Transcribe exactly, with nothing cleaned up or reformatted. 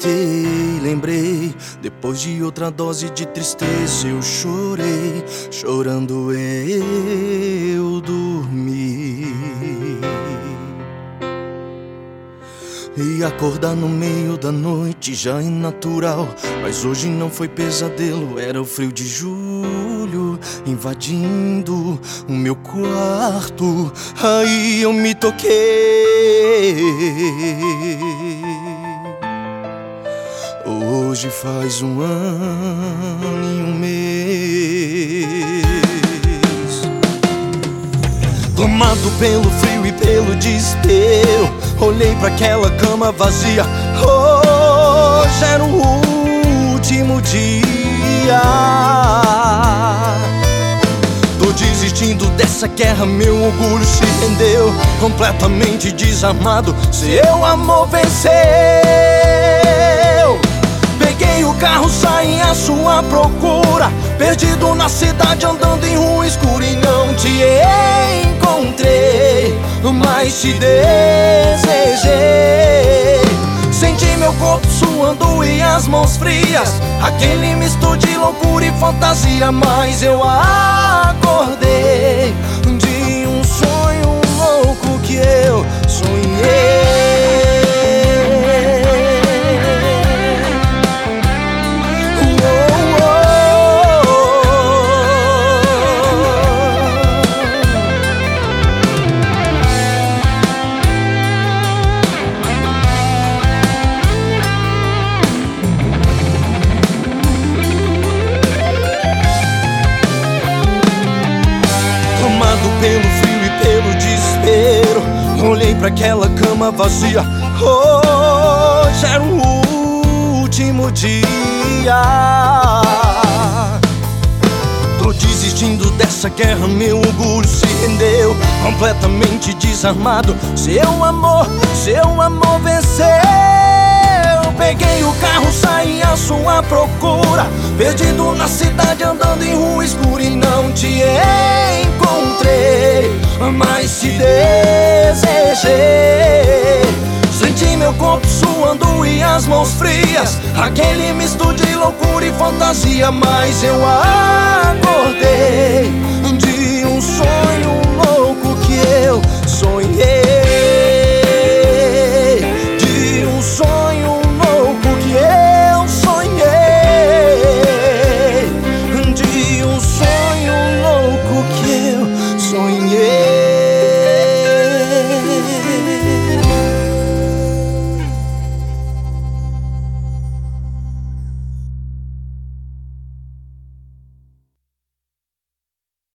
deitei, lembrei. Depois de outra dose de tristeza eu chorei. Chorando eu dormi. E acordar no meio da noite já é natural, mas hoje não foi pesadelo, era o frio de julho invadindo o meu quarto. Aí eu me toquei. Hoje faz um ano e um mês. Tomado pelo frio e pelo desespero, olhei pra aquela cama vazia. Hoje era o último dia. Tô desistindo dessa guerra, meu orgulho se rendeu. Completamente desarmado, seu amor venceu. Peguei o carro, saí à sua procura, perdido na cidade, andando em rua escura. E não te encontrei, mas te desejei. Senti meu corpo suando e as mãos frias, aquele misto de loucura e fantasia. Mas eu acordei de um sonho louco que eu sonhei. Pelo frio e pelo desespero, olhei pra aquela cama vazia. Hoje era o último dia. Tô desistindo dessa guerra, meu orgulho se rendeu. Completamente desarmado, seu amor, seu amor venceu. Peguei o carro, saí à sua procura, perdido na cidade, andando em rua escura. E não te encontrei, mas te desejei. Senti meu corpo suando e as mãos frias, aquele misto de loucura e fantasia. Mas eu acordei de um sonho louco que eu sonhei.